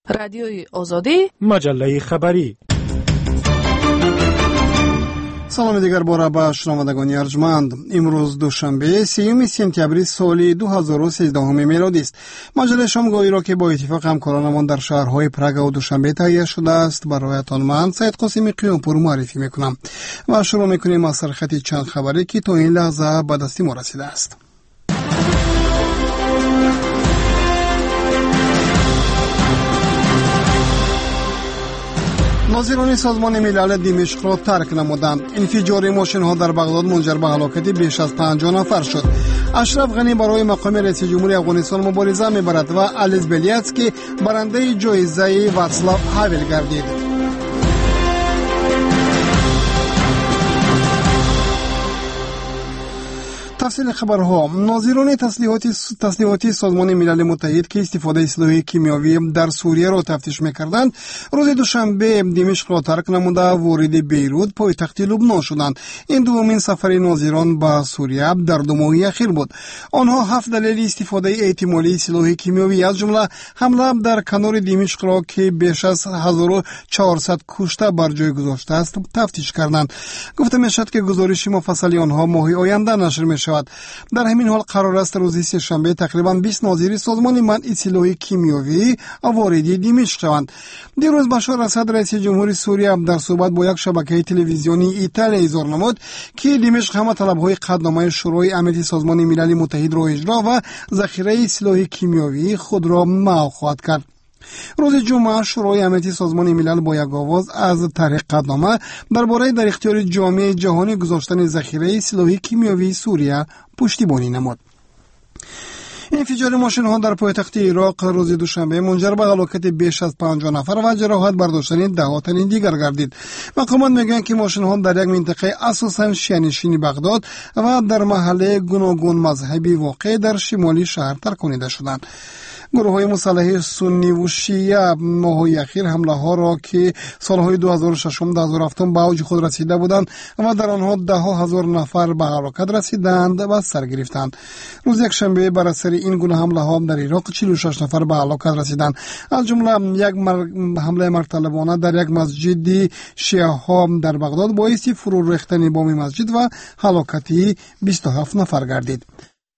رادیوی آزادی، مجله خبری. سلام دیگر باره به شنوندگان ارجمند. امروز دوشنبه 3 سپتامبر سال 2013 میلادی است. مجله شامگاهی را که با اتفاق همکارانمان در شهرهای پراگ و دوشنبه تهیه شده است برایتان من سید قاسمی قیامپور معرفی میکنم و شروع میکنیم از سرخط چند خبری که تا این لحظه به دست ما رسیده است. ناظران سازمان ملل دمشق را ترک نمودند. انفجار ماشین ها در بغداد منجر به هلاکت بیش از 50 نفر شد. اشرف غنی برای مقام رئیس جمهوری افغانستان مبارزه میبرد و الیس بیلیاتسکی برنده جایزه واتسلاو هاول گردید. تفصیل خبرها. ناظران تسلیحاتی سازمان ملل متحد که استفاده سلاح کیمیاوی در سوریه را تفتیش می‌کردند روز دوشنبه دمشق را ترک نموده وارد بیروت پایتخت لبنان شدند. این دومین سفر ناظران به سوریه در 2 ماه اخیر بود. آنها 7 دلیل استفاده احتمالی سلاح کیمیاوی از جمله حمله در کنار دمشق را که بیش از 1400 کشته بر جای گذاشته است تفتیش کردند. گفته می‌شود که گزارش مفصل آنها ماه آینده نشر می‌شود. در همین حال قرار است روز سه‌شنبه تقریباً 20 ناظر سازمان منع سلاح کیمیاوی وارد دمشق شوند. دیروز بشار اسد رئیس جمهوری سوریه در صحبت با یک شبکه تلویزیونی ایتالیا اظهار نمود که دمشق همه طلب‌های قطعنامه شورای امنیتی سازمان ملل متحد را اجرا و ذخیره سلاح کیمیاوی خود را محو خواهد کرد. روز جمعه شورای امنیتی سازمان ملل با یک آواز از طرح قطعنامه درباره در اختیار جامعه جهانی گذاشتن ذخیره سلاح کیمیاوی سوریه پشتیبانی نمود. انفجار ماشین ها در پایتخت عراق روز دوشنبه منجر به هلاکت بیش از 50 نفر و جراحت برداشتن 10 تن دیگر گردید. مقامات میگویند که ماشین ها در یک منطقه اساساً شیعه‌نشین بغداد و در محله گوناگون مذهبی واقع در شمالی شهر ترک کننده شدند. گروه‌های مسلح سنی و شیعه ماه‌های اخیر حمله ها را که سالهای 2006-2007 به اوج خود رسیده بودند و در آنها 10,000 نفر به هلاکت رسیدند و سر گرفتند. روز یکشنبه بر اثر این گونه حمله ها در عراق 46 نفر به هلاکت رسیدند، از جمله یک حمله مرتلبانه در یک مسجد شیعه ها در بغداد باعث فرو ریختن بام مسجد و هلاکت 27 نفر گردید.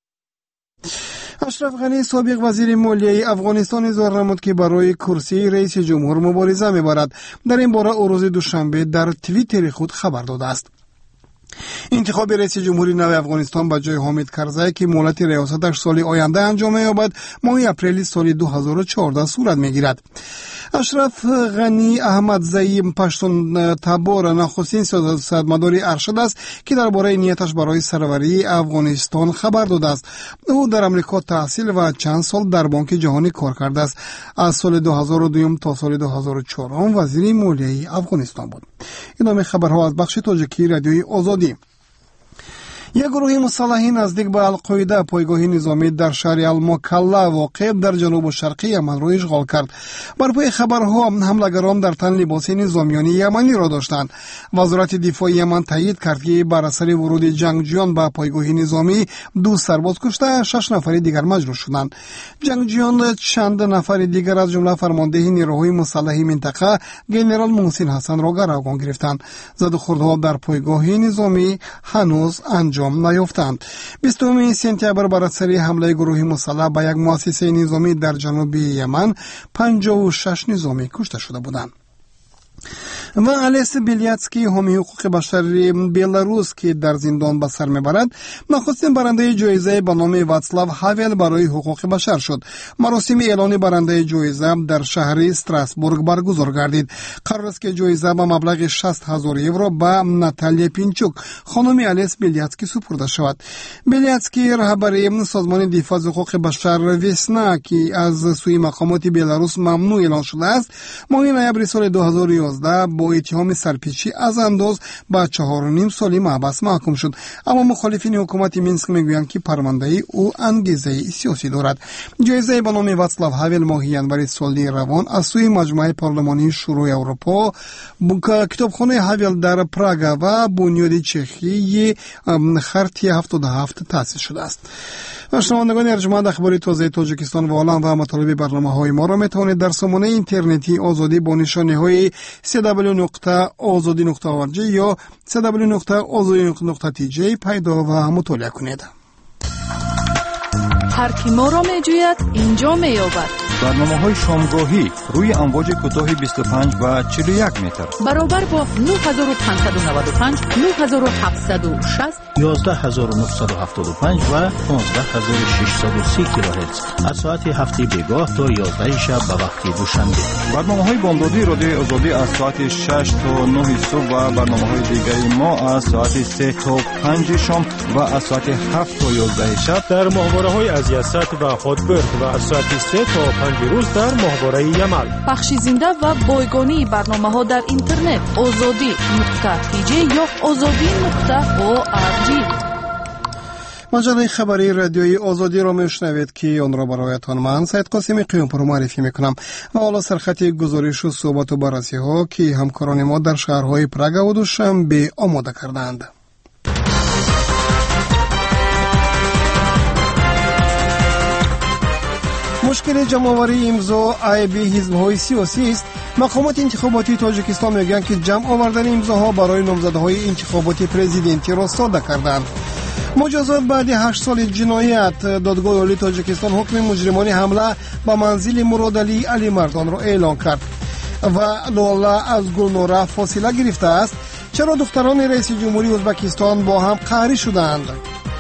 اشرف غنی سابق وزیر مالیه افغانستان اظهار نمود که برای کرسی رئیس جمهور مبارزه می‌برد. در این باره روز دوشنبه در توییتر خود خبر داده است. انتخاب رئیس جمهوری نو افغانستان به جای حامد کرزی که مهلت ریاستش سال آینده انجام یابد ماه اپریل سال 2014 صورت می‌گیرد. اشرف غنی احمد زئی پشتون تبار نخستین سیاستمدار ارشد است که درباره نیتش برای سروری افغانستان خبر داده است. او در امریکا تحصیل و چند سال در بانک جهانی کار کرده است. از سال 2002 تا سال 2004 وزیر مالیه افغانستان بود. ادامه خبرها از بخش تاجیکی رادیوی آزادی. یک گروه مسلحی نزدیک به القاعده پایگاه نظامی در شهر المکلا واقع در جنوب شرقی یمن را اشغال کرد. بر پای خبرها حملگران در تن لباس نظامیان یمنی را داشتند. وزارت دفاع یمن تایید کرد که بر اثر ورود جنگجویان به پایگاه نظامی 2 سرباز کشته 6 نفر دیگر مجروح شدند. جنگجویان چند نفر دیگر از جمله فرمانده نیروهای مسلح منطقه ژنرال محسن حسن را گروگان گرفتند. زد و خوردها در پایگاه نظامی هنوز انجام نیافتند. 20 سپتامبر بر اثر حمله گروه مسلح به یک مؤسسه نظامی در جنوب یمن 56 نظامی کشته شده بودند. و الیس بیلیاتسکی حامی حقوق بشر بلاروس که در زندان به سر میبرد نخستین برنده جایزه به نام واتسلاو هاول برای حقوق بشر شد. مراسم اعلان برنده جایزه در شهر استراسبورگ برگزار گردید. قرار است که جایزه به مبلغ 60,000 یورو به ناتالیا پینچوک خانم الیس بیلیاتسکی سپرده شود. بیلیاتسکی رهبر سازمان دفاع از حقوق بشر ویسنا که از سوی مقامات بلاروس ممنوع اعلان شده است ماه نوامبر سال 2011 با با اتهام سرپیچی از انداز به 4.5 سال محبس محکوم شد، اما مخالفین حکومت مینسک میگویند که پرونده او انگیزه سیاسی دارد. جایزه به نام واتسلاو هاول ماهی ینور سالی روان از سوی مجمع پارلمانی شورای اروپا، کتابخانه هاول در پراگ و بنیاد چخی خرطی 77 تأسیس شده است. و شنوندگان ارجمند، اخبار تازه تاجیکستان و عالم و مطالب برنامه‌های ما را میتوانید در سامانه اینترنتی آزادی با نشانه‌های www.azadi.org یا www.azadi.tj پیدا و مطالعه کنید. هر کی ما را می‌جوید اینجا می‌یابد. برنامه‌های شامگاهی روی امواج کوتاه 25 و 41 متر برابر با 9595 9760 11975 و 15630 کیلوهرتز از ساعت هفته بگاه تا 11 شب به وقت دوشنبه. برنامه‌های بامدادی رادیو آزادی از ساعت 6 تا 9 صبح و برنامه‌های دیگری ما از ساعت 3 تا 5 شام و از ساعت 7 تا 11 شب در ماهواره‌های از یاست و هاتبرگ و از ساعت 3 تا 5 روز در ماهواره یمل. پخش زنده و بایگانی برنامه‌ها در اینترنت azadi.tj یا azadi.org. مجله خبری رادیوی آزادی را میشنوید که آن را برایتان من سید قاسمی قیومپور معرفی میکنم و حالا سرخط گزارش و صحبت و بررسی ها که همکاران ما در شهرهای پراگ و دوشنبه آماده کردند. مشکل جمع‌آوری امضا عیب حزب‌های سیاسی است. مقامات انتخاباتی تاجیکستان میگویند که جمع آوردن امضاها برای نامزدهای انتخاباتی پرزیدنتی را ساده کردند. مجازات بعد 8 سال جنایت، دادگاه عالی تاجیکستان حکم مجرمان حمله به منزل مرادعلی علی مردان را اعلان کرد. و لاله از گلنوره فاصله گرفته است. چرا دختران رئیس جمهوری ازبکستان با هم قهری شدند؟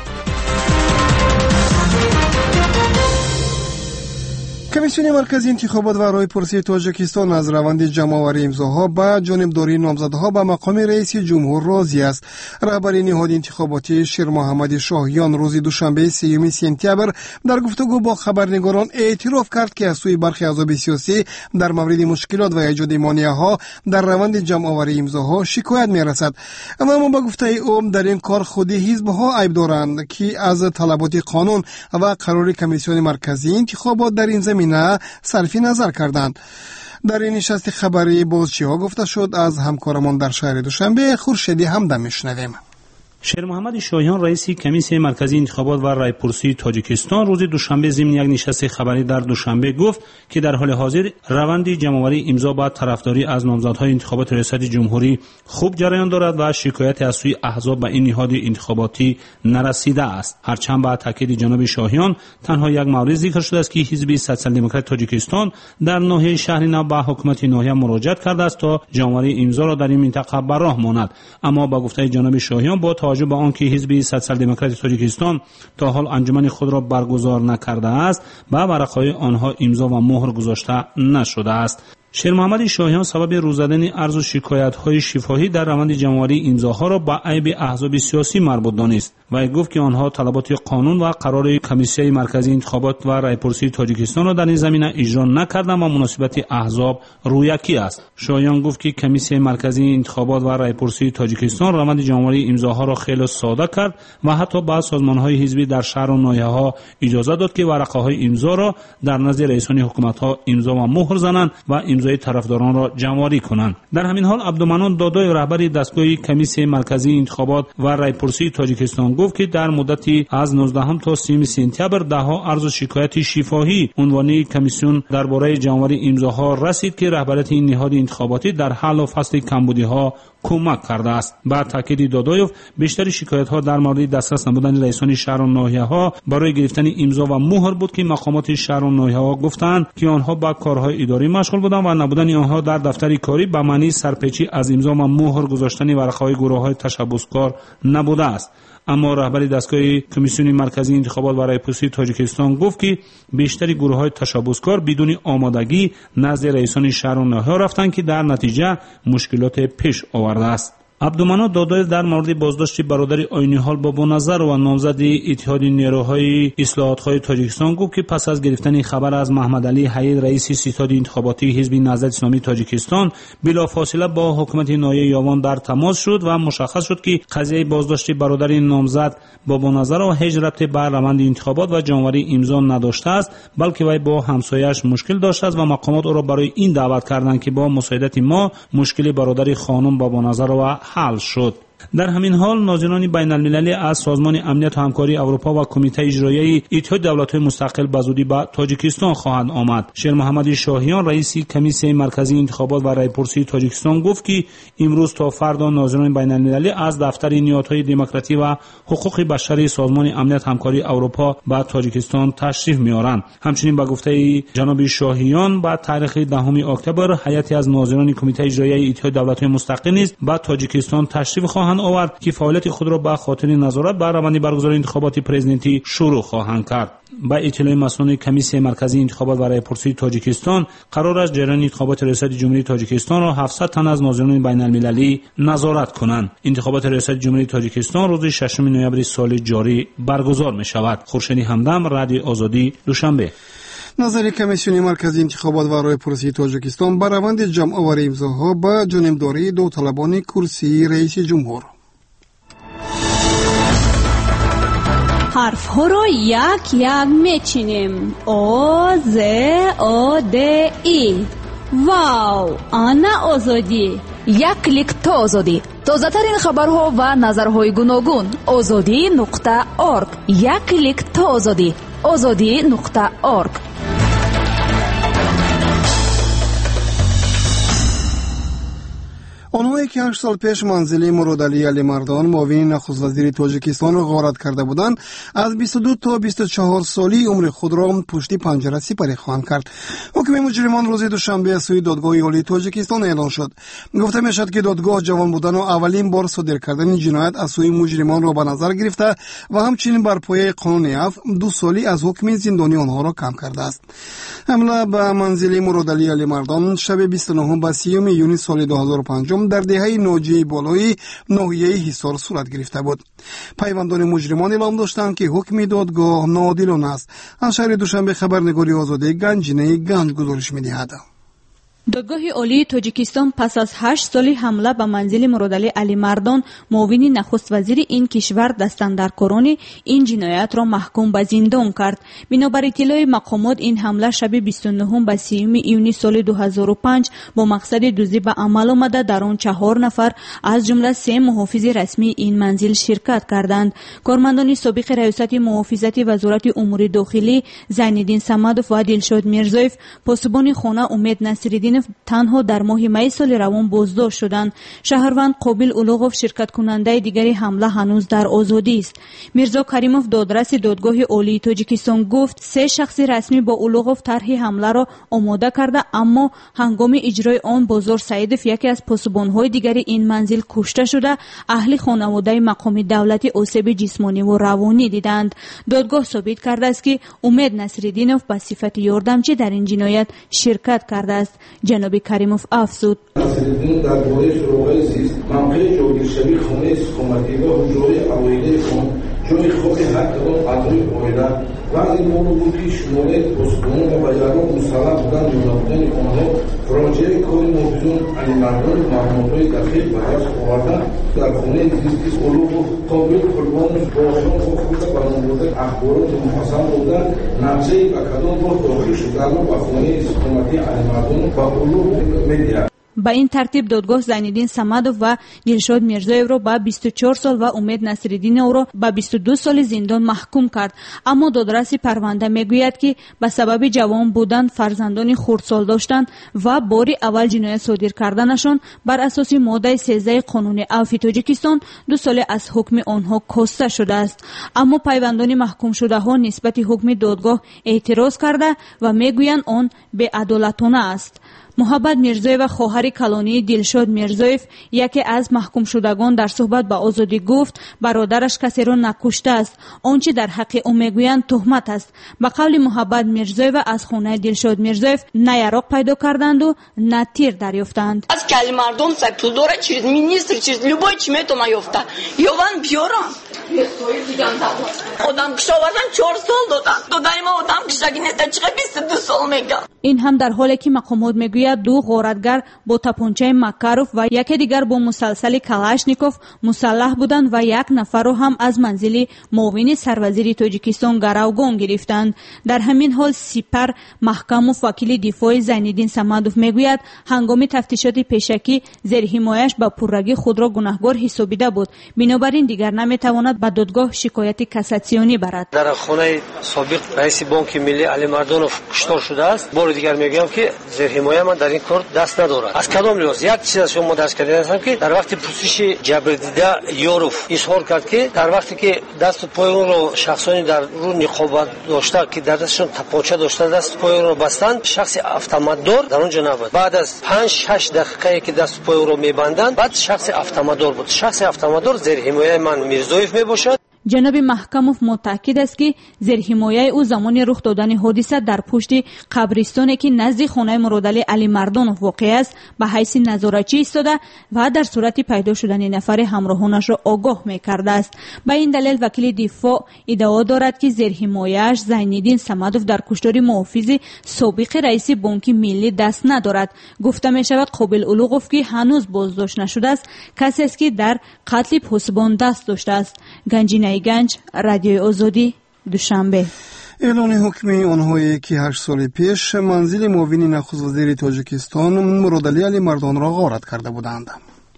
کمیسیون مرکزی انتخابات و راهپرسی تاجیکستان از روند جمع‌آوری امضاها با جانبداری نامزدها به مقام رئیس جمهور راضی است. رهبر نهاد انتخاباتی شیر محمد شاهیان روز دوشنبه 3 سپتامبر در گفتگو با خبرنگاران اعتراف کرد که از سوی برخی احزاب سیاسی در مورد مشکلات و ایجاد مانع‌ها در روند جمع‌آوری امضاها شکایت می‌رسد. اما با گفته او در این کار خود حزب‌ها عیب دارند که از طلبات قانون و قرار کمیسیون مرکزی انتخابات در این زمینه صرفی نظر کردند. در این نشست خبری بازچی‌ها گفته شد. از همکارمان در شهر دوشنبه خورشیدی همدم میشنویم. شیر محمد شاهیان رئیس کمیسیون مرکزی انتخابات و رایپرسی تاجیکستان روز دوشنبه ضمن یک نشست خبری در دوشنبه گفت که در حال حاضر روند جمع‌آوری امضا با طرفداری از نامزدهای انتخابات ریاست جمهوری خوب جریان دارد و شکایت از سوی احزاب به این نهاد انتخاباتی نرسیده است. هرچند با تاکید جناب شاهیان تنها یک مورد ذکر شده است که حزب سوسیال دموکرات تاجیکستان در ناحیه شهر نو به حکومت ناحیه مراجعت کرده است تا جمع‌آوری امضا را در این منطقه به راه ماند. اما با گفته جناب شاهیان با توجه به آنکه حزب سوسیال دموکرات تاجیکستان تا حال انجمن خود را برگزار نکرده است، به ورقه‌های آنها امضا و مهر گذاشته نشده است. شیر محمد شاهیان سبب روزدن عرض و شکایت‌های شفاهی در روند جمع‌آوری امضاها را به عیب احزاب سیاسی مربوط دانست و گفت که آنها طلبات قانون و قرار کمیسیون مرکزی انتخابات و رایپرسی تاجیکستان را در این زمینه اجرا نکردند و مناسبت احزاب رویکی است. شاهیان گفت که کمیسیون مرکزی انتخابات و رایپرسی تاجیکستان روند جمع‌آوری امضاها را خیلی ساده کرد و حتی بعض سازمان‌های حزبی در شهر و ناحیه‌ها اجازه داد که ورقه‌های امضا را در نزد رئیسان حکومت‌ها امضا و مهر زنند و امضای طرفداران را جمع‌آوری کنند. در همین حال عبدالمنان دادای رهبر دستگاه کمیسیون مرکزی انتخابات و رایپرسی تاجیکستان گفت که در مدتی از 19 تا 3 سپتامبر دهها عرض و شکایت شفاهی عنوانی کمیسیون درباره جمع‌آوری امضاها رسید که رهبریت این نهاد انتخاباتی در حل و فصل کمبودی‌ها کمک کرده است. با تاکید دادایوف بیشتر شکایت‌ها در مورد دسترس نبودن رئیسان شهر و ناحیه‌ها برای گرفتن امضا و مهر بود که مقامات شهر و ناحیه‌ها گفتند که آنها با کارهای اداری مشغول بودند و نبودن آنها در دفتر کاری به معنی سرپیچی از امضا و مهر گذاشتن ورقه‌های گروه‌های تشبثکار نبوده است. اما رهبر دستگاه کمیسیون مرکزی انتخابات و رایپرسی تاجیکستان گفت که بیشتر گروه‌های تشبثکار بدون آمادگی نزد رئیسان شهر و ناحیه رفتند که در نتیجه مشکلات پیش آورده است. عبدالمنان دادایف در مورد بازداشت برادر عینیحال بابانظر و نامزد اتحاد نیروهای اصلاحات‌خواه تاجیکستان گفت که پس از گرفتن خبر از محمد علی حید رئیس ستاد انتخاباتی حزب نهضت اسلامی تاجیکستان بلافاصله با حکومت ناحیه یاوان در تماس شد و مشخص شد که قضیه بازداشت برادر نامزد بابانظر و هیچ ربطی به روند انتخابات و جمع‌آوری امضا نداشته است، بلکه وی با همسایه‌اش مشکل داشته است و مقامات او را برای این دعوت کردند که با مساعدت ما مشکل برادر خانم بابانظر را حل شد. در همین حال ناظران بین المللی از سازمان امنیت و همکاری اروپا و کمیته اجرایی اتحاد دولت‌های مستقل به زودی به تاجیکستان خواهند آمد. شیر محمد شاهیان رئیس کمیسیون مرکزی انتخابات و رایپرسی تاجیکستان گفت که امروز تا فردا ناظران بین المللی از دفتر نیازهای دموکراسی و حقوق بشری سازمان امنیت و همکاری اروپا به تاجیکستان تشریف می‌آورند. همچنین به گفته جناب شاهیان با تاریخ 10 اکتبر هیئتی از ناظران کمیته اجرایی اتحاد دولت‌های مستقل نیز به تاجیکستان تشریف خواهند آورد که فعالیت خود را به خاطر نظارت بر روند برگزاری انتخابات پرزیدنتی شروع خواهند کرد. با اطلاع مسئولان کمیسیون مرکزی انتخابات و رایپرسی تاجیکستان قرار است جریان انتخابات ریاست جمهوری تاجیکستان را 700 تن از ناظران بین المللی نظارت کنند. انتخابات ریاست جمهوری تاجیکستان روز 6 نوامبر سال جاری برگزار می شود. خورشید همدم، رادیو آزادی، دوشنبه. نظر کمیسیون مرکزی انتخابات و رایپرسی تاجیکستان بر روند جمع‌آوری امضاها به جانبداری دو طالبان کرسی رئیس جمهور. حرف ها را یک یک میچینیم. او ز او د ای. واو، آنا آزادی. یک کلیک تا آزادی. تازه ترین خبرها و نظرهای گوناگون. azadi.org. یک کلیک تا آزادی. azadi.org. آنهایی که 8 سال پیش منزل مرادعلی علی مردان معاون نخست وزیر تاجیکستان را غارت کرده بودند، از 22 تا 24 سالی عمر خود را پشت پنجره سپری خواهند کرد. حکم مجرمان روز دوشنبه از سوی دادگاه عالی تاجیکستان اعلان شد. گفته میشد که دادگاه جوان بودن و اولین بار صادر کردن جنایت از سوی مجرمان را به نظر گرفته و همچنین بر پایه قانون عفو 2 سالی از حکم زندانی آنها را کم کرده است. حمله به منزل مرادعلی علی مردان شب 29 به 30 یونیو سال 2005 در دهه ناجی بالای ناحیه حصار صورت گرفته بود. پیوندان مجرمان اعلام داشتند که حکم دادگاه ناعادلانه است. از شهر دوشنبه خبرنگاری آزادی گنجینه گنج گزارش می‌دهد. دادگاه عالی تاجیکستان پس از 8 سالی حمله به منزل مرادعلی علی مردان معاون نخست وزیر این کشور دستاندرکاران این جنایت را محکوم به زندان کرد. بنابر اطلاع مقامات این حمله شب 29 به 30 یونیو سال 2005 با مقصد دزدی به عمل آمده در آن 4 نفر از جمله 3 محافظ رسمی این منزل شرکت کردند. کارمندان سابق ریاست محافظت وزارت امور داخلی زینالدین صمدوف و دلشاد میرزایف پاسبان خانه امید نصیرالدین تنها در ماه می سال روان بازداشت شدند. شهروند قابل اولوغوف شرکت کننده دیگری حمله هنوز در آزادی است. میرزا کریموف دادرس دادگاه عالی تاجیکستان گفت 3 شخص رسمی با اولوغوف طرح حمله را آماده کرده، اما هنگام اجرای آن بازار سعیدوف یکی از پاسبان‌های دیگری این منزل کشته شده. اهل خانواده مقام دولتی آسیب جسمانی و روانی دیدند. دادگاه ثابت کرده است که امید نصیرالدینوف به صفت یاردمچی در این جنایت شرکت کرده است. جناب کریموف افزود: نصیرالدین در دوره شروعی زیست موقع جوگیرشوی خانه حکومتی و حجره اوایل خان جای خود هر کدام اعضای عائله و از این موضوع بود که شماره پاسبان و بجران مسلح بودن جدا بودن آنها راجع کار محافظان علی مردان معلومات‌های دقیق به دست آوردن در خانه زیست علوم قابل قربانش باشان خود به نامبردن اخبارات محسن بودن نقشه به کدام بار داخل شده و به خانه حکومتی علی مردان و علوم می‌دهد. با این ترتیب دادگاه زینالدین صمدوف و دلشاد میرزایف را به 24 سال و امید نصیرالدین او را به 22 سال زندان محکوم کرد. اما دادرس پرونده میگوید که به سبب جوان بودن، فرزندان خردسال داشتن و بار اول جنایت صادر کردنشان بر اساس ماده 13 قانون عفو تاجیکستان 2 سال از حکم آنها کاسته شده است. اما پیوندان محکوم شده ها نسبت حکم دادگاه اعتراض کرده و میگویند آن بی‌عدالتانه است. муҳаббат мирзоева хоҳари калонии дилшод мирзоев яке аз маҳкумшудагон дар суҳбат ба озодӣ гуфт бародараш касеро накуштааст, он чи дар ҳаққи ӯ мегӯянд туҳмат аст. ба қавли муҳаббат мирзоева аз хонаи дилшод мирзоев на яроқ пайдо карданду на тир дарёфтанд. аз кали мардом сай пул дора через министр через любой чи метона ёфта ёван биёрам одам кишовардан 4 сол додаи мо одам кишаги неста чиқа 22 сол мега. ин ҳам дар ҳоле ки мақомот мегӯяд ду ғоратгар бо тапончаи Макаров ва яке дигар бо мусалсали Калашников мусаллаҳ буданд ва як нафарро ҳам аз манзили муовини сарвазири Тоҷикистон гаравгон гирифтанд. дар ҳамин ҳол Сипар Маҳкамов вакили дифои Зайниддин Самадов мегӯяд ҳангоми тафтишоти пешакӣ зерҳимояш ба пуррагӣ худро гунаҳгор ҳисобида буд, бинобар ин дигар наметавонад ба додгоҳ шикояти кассатсионӣ барад. дар хонаи собиқ раиси бонки миллӣ Али Мардонов куштор шудааст. бори дигар мегӯям ки зерҳимоя ман дар ин кор даст надорад. аз кадом лиҳоз? як чиз аз шумо даст кардем ки дар вақти пурсиши ҷабрдида Ёров изҳор кард ки дар вақте ки дасту пои онро шахсони дар рӯ ниқобат дошта ки дар дасташон тапонча дошта дасту пои онро бастанд, шахси автоматдор дар он ҷо набуд. баъд аз 5-6 дақиқае ки дасту пои онро мебанданд, баъд шахси автоматдор буд. шахси автоматдор зерҳимояи ман Мирзоев мебошад. ҷаноби Маҳкамов мутаъкид аст ки зерҳимояи ӯ замони рух додани ҳодиса дар пушти қабристоне ки назди хонаи Муродали Али Мардонов воқеъ аст ба ҳайси назоратчӣ истода ва дар сурати пайдо шудани нафари ҳамроҳонашро огоҳ мекардааст. ба ин далел вакили дифоъ иддао дорад ки зерҳимояаш Зайниддин Самадов дар куштори муҳофизи собиқи раиси бонки миллӣ даст надорад. гуфта мешавад Қобил Улуғов ки ҳанӯз боздошт нашудааст касест ки дар қатли посбон даст доштааст. Ганҷинаи Ганҷ, Радиои Озодӣ, Душанбе. эълони ҳукми онҳое ки 8 соли пеш манзили муовини нахуст-вазири Тоҷикистон Муродали Али Мардонро ғорат карда буданд.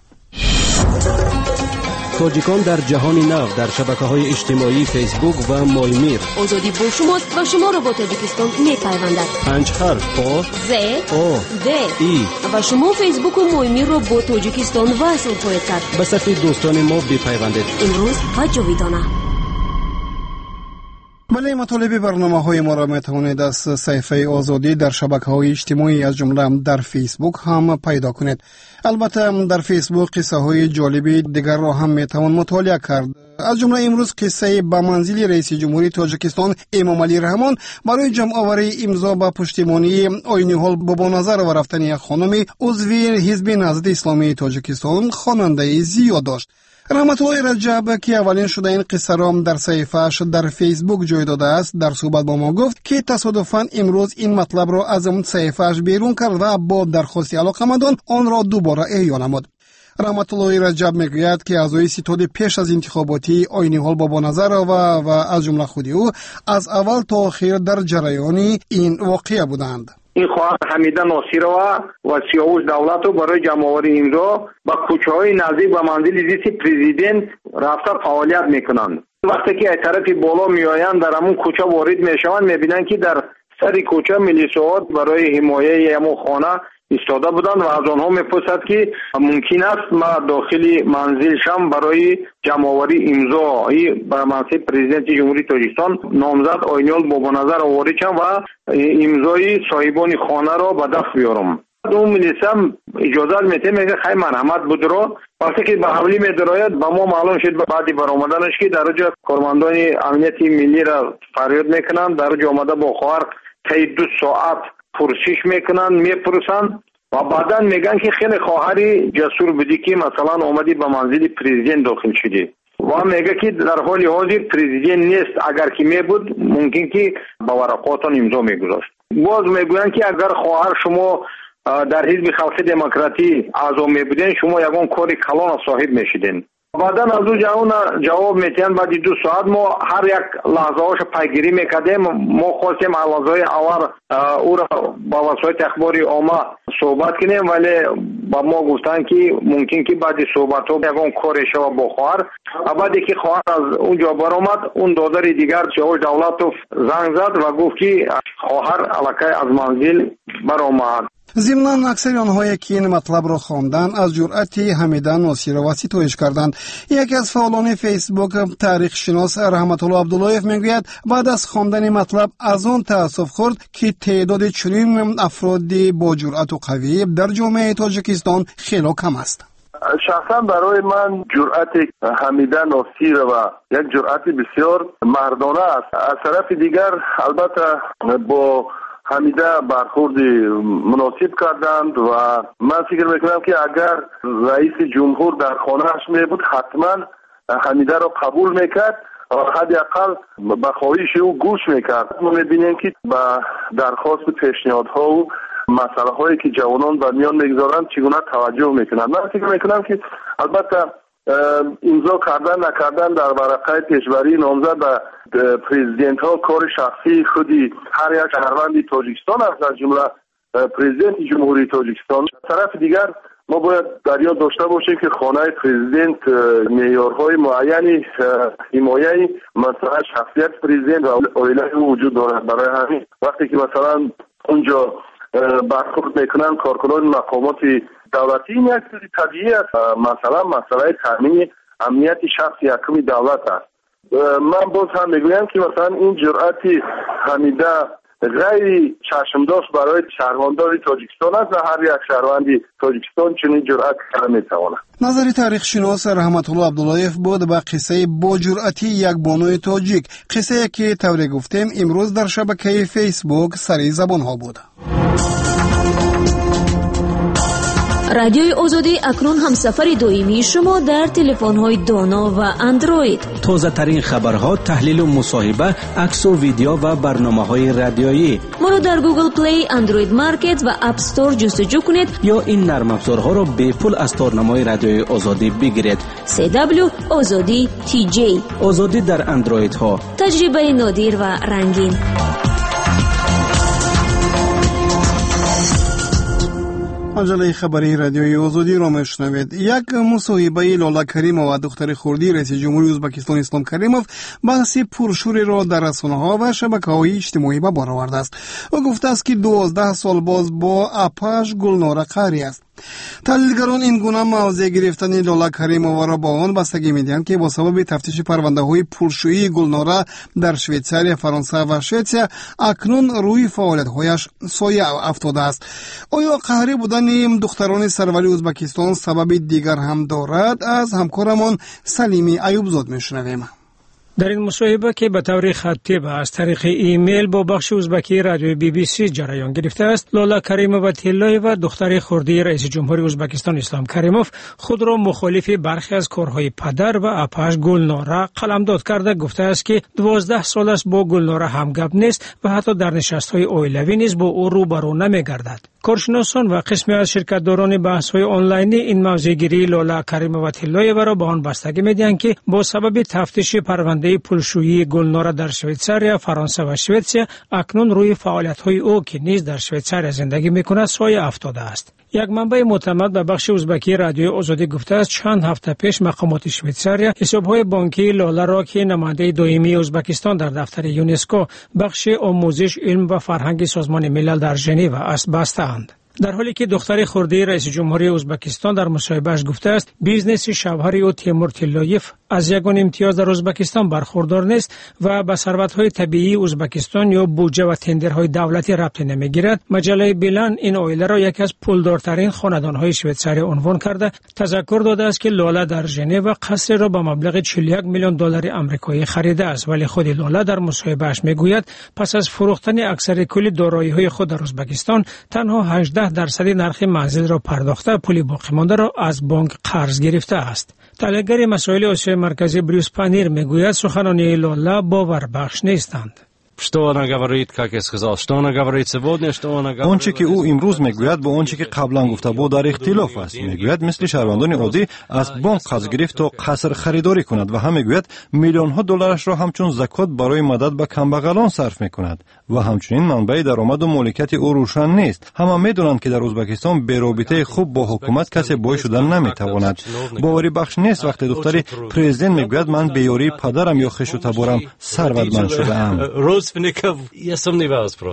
тоҷикон дар ҷаҳони нав дар шабакаҳои иҷтимоӣ фейсбук ва Моймир. озодӣ бо шумост ва шуморо бо Тоҷикистон мепайвандад. 5 ҳарф о з о д и ва шумо фейсбуку Моймирро бо Тоҷикистон васл хоҳед кард. ба сафи дӯстони мо бипайвандед. имрӯз ва ҷовидона. бале матолиби барномаҳои моро метавонед аз саҳифаи Озодӣ дар шабакаҳои иҷтимоӣ аз ҷумла дар фейсбук ҳам пайдо кунед. албатта дар фейсбук қиссаҳои ҷолиби дигарро ҳам метавон мутолиа кард. аз ҷумла имрӯз қиссаи ба манзили раиси ҷумҳурии Тоҷикистон Эмомалӣ Раҳмон барои ҷамъоварии имзо ба пуштимонии Ойниҳол Бобоназарова рафтани як хонуми узви ҳизби Наҳзати Исломии Тоҷикистон хонандаи зиёд дошт. раҳматуллои Раҷаб ки аввалин шуда ин қиссаро дар саҳифааш дар фейсбук ҷой додааст, дар суҳбат бо мо гуфт ки тасодуфан имрӯз ин матлабро аз саҳифааш берун кард ва бо дархости алоқамандон онро дубора эҳё намуд. раҳматуллои Раҷаб мегӯяд ки аъзои ситоди пеш аз интихоботи Ойниҳол Бобоназарова ва аз ҷумла худи ӯ аз аввал то охир дар ҷараёни ин воқеа буданд. این خواهر حمیده ناصرова و سیاوش دولتو برای جمع‌آوری امضا با کوچه‌های نزدیک به منزل زیست پرزیدنت رفته فعالیت میکنند. وقتی که از طرف بالا میآیند در همون کوچه وارد میشوند میبینند که در سر کوچه میلیسوات برای حمایه همون خانه ایستاده بودند و از آنها میپرسد که ممکن است ما داخل منزل شم برای جمع‌آوری امضایی بر منصب پرزیدنت جمهوری تاجیکستان نامزد آینیال بابانظر وارد شم و امضای صاحبان خانه را به دست بیارم. اون میلیسم اجازه میده میگه خیلی مرحمت بود رو وقتی که به حوالی میدراید با ما معلوم شد بعد برآمدنش که در جا کارمندان امنیت ملی را فریاد میکنند، در جا آمده با خواهر طی 2 ساعت پرسش میکنن میپرسن و بعدا میگن که خیلی خواهری جسور بودی که مثلا اومدی به منزل پرزیدنت داخل شدی و میگه که در حال حاضر پرزیدنت نیست، اگر که میبود ممکن که با ورقاتون امضا میگذاشت. باز میگوین که اگر خواهر شما در حزب خلق دموکراتی اعضا میبودین شما یگان کاری کلان صاحب میشدین. بعدا از او جواب میتین بعد 2 ساعت ما هر یک لحظه هاش پیگیری میکردیم. ما خواستیم لحظه اول او را با وسایل اخباری عامه صحبت کنیم ولی با ما گفتن که ممکن که بعد صحبت ها یکان کاری شود با خواهر. بعدی که خواهر از اونجا برآمد اون دادر دیگر سیاوش دولتوف زنگ زد و گفت که خواهر الکی از منزل برآمد. ضمناً اکثر آنهایی که این مطلب را خواندند از جرأت حمیده ناصرова ستایش کردند. یکی از فعالان فیسبوک تاریخ شناس رحمت الله عبداللهیف میگوید بعد از خواندن مطلب از آن تأسف خورد که تعداد چنین افراد با جرأت و قوی در جامعه تاجیکستان خیلی کم است. شخصا برای من جرأت حمیده ناصرова یک جرأت بسیار مردانه است. از طرف دیگر البته با حمیده برخورد مناسب کردند و من فکر میکنم که اگر رئیس جمهور در خانه‌اش می بود حتما حمیده را قبول میکرد و حداقل به خواهش او گوش میکرد. ما میبینیم که به درخواست پیشنهادها و مسئله هایی که جوانان به میان میگذارند چگونه توجه میکنند. من فکر میکنم که البته امضا کردن نکردن در ورقه پیشبری نامزد به پرزیدنت ها کار شخصی خودی هر یک شهروند تاجیکستان است، از جمله پرزیدنت جمهوری تاجیکستان. طرف دیگر ما باید در یاد داشته باشیم که خانه پرزیدنت معیارهای معینی حمایه مثلا شخصیت پرزیدنت و عائله او وجود دارد. برای همین وقتی که مثلا اونجا برخورد میکنن کارکنان مقامات دولتی، این یک چیز طبیعی است. مثلا مسئله تامین امنیت شخص یکم دولت است. من باز هم میگویم که مثلا این جرأت حمیده غیر چشمداش برای شهروندان تاجیکستان است و هر یک شهروند تاجیکستان چنین جرأت کرده میتواند. نظر تاریخ شناس رحمت الله عبداللهیف بود به قصه با جرأتی یک بانوی تاجیک، قصه که طوری گفتیم امروز در شبکه فیسبوک سری زبان ها بود. رادیوی آزادی اکنون همسفر دائمی شما در تلفن‌های دانا و اندروید. تازه ترین خبرها، تحلیل و مصاحبه، عکس و ویدیو و برنامه‌های رادیویی. ما را در گوگل پلی، اندروید مارکت و اپ استور جستجو کنید یا این نرم افزارها را به پول از تارنمای رادیوی آزادی بگیرید. CW آزادی TJ. آزادی در اندروید ها. تجربه نادر و رنگین. مجله خبری رادیوی آزادی را میشنوید. یک مصاحبه لاله کریمова و دختر خردی رئیس جمهوری ازبکستان اسلام کریمov بحث پرشوری را در رسانه‌ها و شبکه‌های اجتماعی به بار آورده است. او گفته است که 12 سال باز با اپاش گلنار قهری است. تحلیلگران این گونه موضع گرفتن لاله کریمова را با آن بستگی می‌دهند که با سبب تفتیش پرونده‌های پرشویی گلنار در شویتزاریا، فرانسه و شوئیسریا اکنون روی فعالیت‌هایش سایه افتاده است. آیا قهری بودن دختران سروری ازبکستان سبب دیگر هم دارد؟ از همکارمان سلیمی ایوبزاد میشنویم. در این مصاحبه که به طور خطی و از طریق ایمیل با بخش ازبکی رادیو BBC جریان گرفته است، لاله کریمova تلایeva دختر خردی رئیس جمهوری ازبکستان اسلام کریمov خود را مخالف برخی از کارهای پدر و اپاش گلناره قلمداد کرده گفته است که 12 سال است با گلناره همگپ نیست و حتی در نشست‌های عائلوی نیز با او روبرو نمی‌گردد. کارشناسان و قسمی از شرکت‌داران بحث‌های آنلاینی این موضع‌گیری لاله کریمova تلایeva را به آن بستگی می‌دهند که با سبب تفتیش پرونده پولشویی گلنار در شویتزاریا، فرانسه و شوئیسریا اکنون روی فعالیت‌های او که نیز در شویتزاریا زندگی می‌کند سایه افتاده است. یک منبع معتمد به بخش ازبکی رادیو آزادی گفته است چند هفته پیش مقامات شویتزاریا حساب‌های بانکی لاله را که نماینده دائمی ازبکستان در دفتر یونسکو بخش آموزش، علم و فرهنگ سازمان ملل در ژنو است بستند. در حالی که دختر خردی رئیس جمهوری ازبکستان در مصاحبه‌اش گفته است بیزنس شوهر او تیمور تلایف از یگان امتیاز در ازبکستان برخوردار نیست و به ثروت‌های طبیعی ازبکستان یا بودجه و تندرهای دولتی ربطی نمی‌گیرد، مجله بیلن این عائله را یکی از پولدارترین خاندان‌های شویتزاریا عنوان کرده تذکر داده است که لاله در ژنو قصر را به مبلغ 41 میلیون دلار آمریکایی خریده است، ولی خود لاله در مصاحبه‌اش میگوید پس از فروختن اکثر کل دارایی‌های خود در ازبکستان تنها 18% نرخ منزل را پرداخته، پول باقی مانده را از بانک قرض گرفته است. تحلیلگر مسائل آسیای مرکزی بریوس پانیر میگوید سخنان لاله باوربخش نیستند. آنچه که او امروز میگوید با آنچه که قبلا گفته بود در اختلاف است. میگوید مثل شهروندان عادی از بانک قرض گرفت تا قصر خریداری کند و هم میگوید میلیون ها دلارش را همچون زکات برای مدد به کمبغلان صرف میکند و همچنین منبع درآمد و مالکیت او روشن نیست. همه میدونند که در ازبکستان بی رابطه خوب با حکومت کسی بای شدن نمیتواند. باوری بخش نیست وقتی دختر پرزیدنت میگوید من به یاری پدرم یا خویش و تبارم ثروتمند شده‌ام. Rodstvenikov, ja som ni vas просто.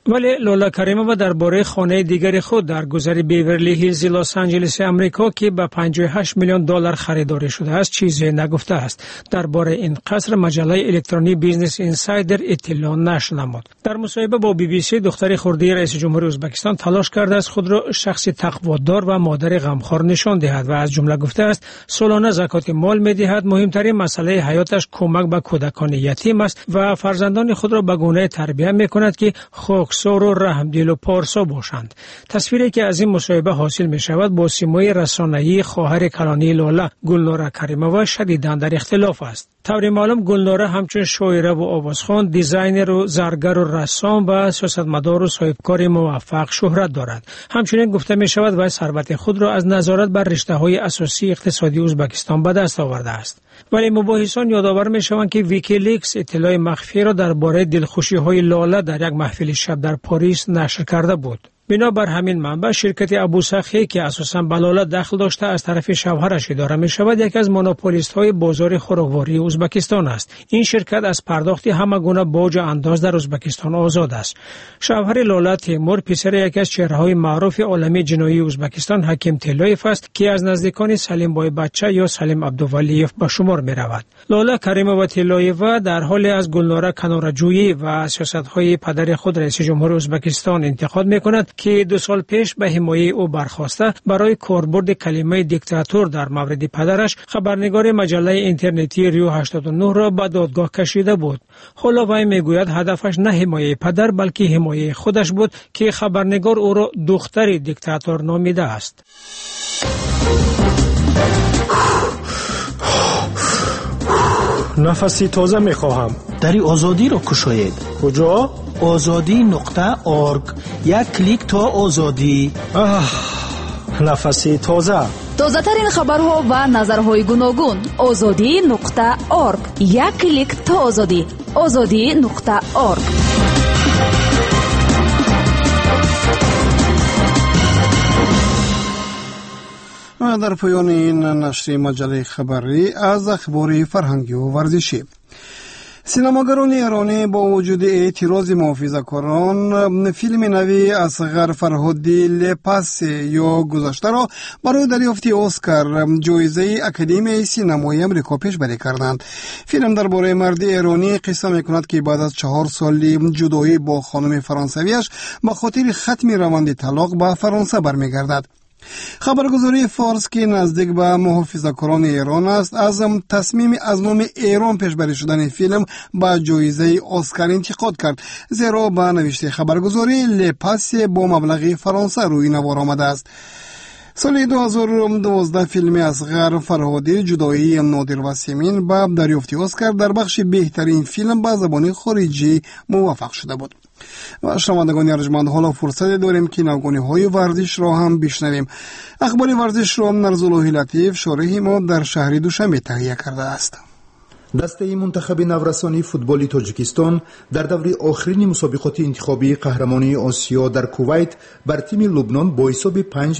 ولی لولا کریمووا درباره خانه دیگر خود در گذر بیورلی هیلز لس آنجلس آمریکا که به 58 میلیون دلار خریداری شده است چیزی نگفته است. درباره این قصر مجله الکترونیکی بیزنس اینسایدر اطلاع نشنمود. در مصاحبه با بی بی سی دختر خردی رئیس جمهوری ازبکستان تلاش کرده است خود را شخص تقوادار و مادر غمخوار نشان دهد و از جمله گفته است سالانه زکات مال می‌دهد. مهمترین مسئله حیاتش کمک به کودکان یتیم است و فرزندان خود را به گونه تربیت می‌کند که خاکسار و رحمدل و پارسا باشند. تصویری که از این مصاحبه حاصل می‌شود با سیمای رسانه‌ای خواهر کلانی لولا گلناره کریمووا شدیداً در اختلاف است. طور معلوم گلناره همچون شاعره و آوازخوان، دیزاینر و زرگر و رسام و سیاستمدار و صاحبکار موفق شهرت دارد. همچنین گفته می شود و ثروت خود را از نظارت بر رشته‌های اساسی اقتصادی ازبکستان به دست آورده است. ولی مباحثان یادآور می شوند که ویکیلیکس اطلاع مخفی را درباره دلخوشی‌های لاله در یک محفل شب در پاریس نشر کرده بود. بنابر همین منبع شرکت ابوسخی که اساساً به لاله دخل داشته از طرف شوهرش اداره می شود یکی از مونوپولیست های بازار خوراکواری ازبکستان است. این شرکت از پرداخت همه گونه باج انداز در ازبکستان آزاد است. شوهر لاله تیمور پسر یکی از چهره‌های معروف عالم جنایی ازبکستان حکیم تلایف است که از نزدیکان سلیم بای بچه یا سلیم عبدولیف به شمار می رود. لاله کریمووا تلایف در حال از گلناره کناره‌جویی و سیاست‌های پدر خود رئیس جمهور ازبکستان انتقاد می کند که 2 سال پیش به حمایه او برخاسته برای کاربرد کلمه دیکتاتور در مورد پدرش خبرنگار مجله اینترنتی ریو 89 را به دادگاه کشیده بود. حالا وی میگوید هدفش نه حمایه پدر بلکه حمایه خودش بود که خبرنگار او را دختر دیکتاتور نامیده است. نفسی تازه میخواهم. دری آزادی را کشاید. کجا؟ azadi.org. یک کلیک تا آزادی. نفسی تازه. تازه ترین خبرها و نظرهای گوناگون. azadi.org. یک کلیک تا آزادی. azadi.org. در پایان این نشر مجله خبری از اخبار فرهنگی و ورزشی. سینماگران ایرانی با وجود اعتراض محافظه‌کاران فیلم نوی اصغر فرهادی لپاس یا گذشته را برای دریافت اسکار جایزه اکادمی سینمایی آمریکا پیشبری کردند. فیلم درباره مرد ایرانی قصه می‌کند که بعد از 4 سال جدایی با خانم فرانسویش به خاطر ختم روند طلاق به فرانسه برمیگردد. خبرگزاری فارس که نزدیک به محافظه‌کاران ایران است از تصمیم از نام ایران پیشبری شدن فیلم با جایزه اسکار انتقاد کرد، زیرا به نوشته خبرگزاری لپاس با مبلغ فرانسه روی نوار آمده است. سال 2012 فیلم اصغر فرهادی جدایی نادر و سیمین با دریافت اسکار در بخش بهترین فیلم با زبان خارجی موفق شده بود. و شنوندگان ارجمند حالا فرصت داریم که نوگانی‌های ورزش را هم بشنویم. اخبار ورزش را نرزالله لطیف شارح ما در شهر دوشنبه تهیه کرده است. دسته منتخب نورسانی فوتبال تاجیکستان در دوره آخرین مسابقات انتخابی قهرمانی آسیا در کویت بر تیم لبنان با حساب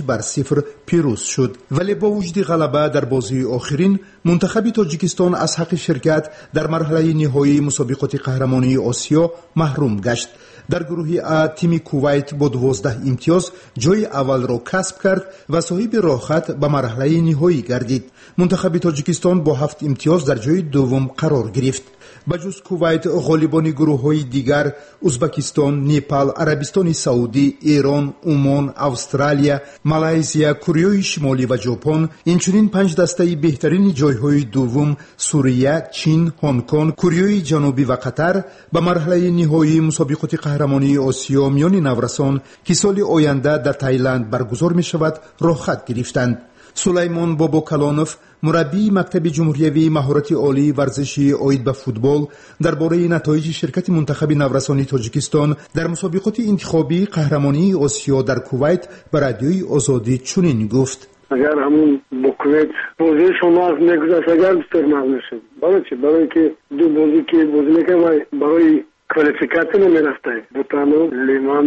5-0 پیروز شد، ولی با وجود غلبه در بازی آخرین منتخب تاجیکستان از حق شرکت در مرحله نهایی مسابقات قهرمانی آسیا محروم گشت. در گروه ا تیم کویت با 12 امتیاز جای اول را کسب کرد و صاحب راحت به مرحله نهایی گردید. منتخب تاجیکستان با 7 امتیاز در جای دوم قرار گرفت. بجز کویت غالبان گروه‌های دیگر ازبکستان، نپال، عربستان سعودی، ایران، عمان، استرالیا، مالایزیا، کره شمالی و ژاپن، اینچنین 5 دسته بهترین جایهای دوم سوریه، چین، هنگ کنگ، کره جنوبی و قطر به مرحله نهایی مسابقات قهرمانی آسیا میان نورسان که سال آینده در تایلند برگزار می شود راه خط گرفتند. سلیمان بابا کلانوف مربی مکتب جمهوریوی مهارت عالی ورزشی عاید به فوتبال درباره نتایج شرکت منتخب نورسانی تاجیکستان در مسابقات انتخابی قهرمانی آسیا در کویت به رادیوی آزادی چنین گفت: اگر همون با کویت بازی شما از نگذشت اگر بسیار ممنون شد. برای که دو بازی که بازی میکنم برای کوالیفیکاسیون میرفته بوتانو لیمان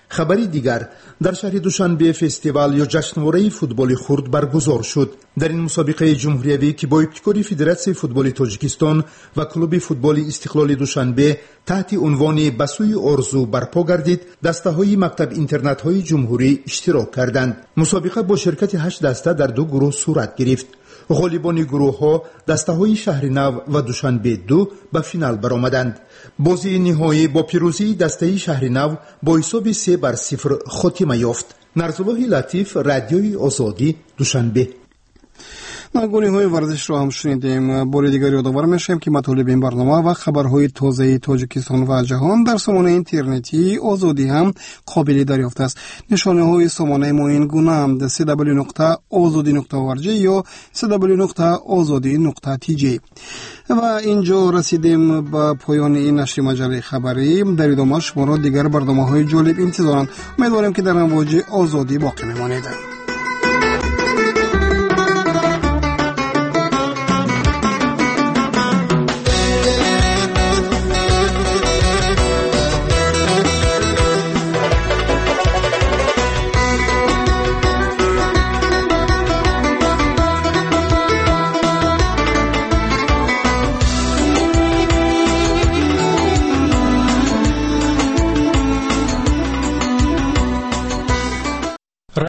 خبری دیگر، در شهر دوشنبه فستیوال یا جشنواره فوتبال خرد برگزار شد. در این مسابقه جمهوریوی که با ابتکار فدراسیون فوتبال تاجیکستان و کلوب فوتبال استقلال دوشنبه تحت عنوان بسوی آرزو برپا گردید، دسته‌های مکتب اینترنت‌های جمهوری اشتراک کردند. مسابقه با شرکت 8 دسته در 2 گروه صورت گرفت. غالبان گروه‌ها دسته‌های شهرنو و دوشنبه 2 به فینال برآمدند. بازی نهایی با پیروزی دسته شهرنو با حساب 3-0 خاتمه یافت. نرزالله لطیف، رادیوی آزادی، دوشنبه. نگونی های ورزش را هم شنیدیم. بار دیگر یادآور میشیم که مطالب این برنامه و خبرهای تازه تاجیکستان و جهان در سامانه اینترنتی آزادی هم قابل دریافت است. نشانه های سامانه ما این گونه هم www.azadi.org یا www.azadi.tj. و اینجا رسیدیم به پایان این نشر مجله خبری. در ادامه شما را دیگر برنامه های جالب انتظارند. امیدواریم که در امواج آزادی باقی میمانید.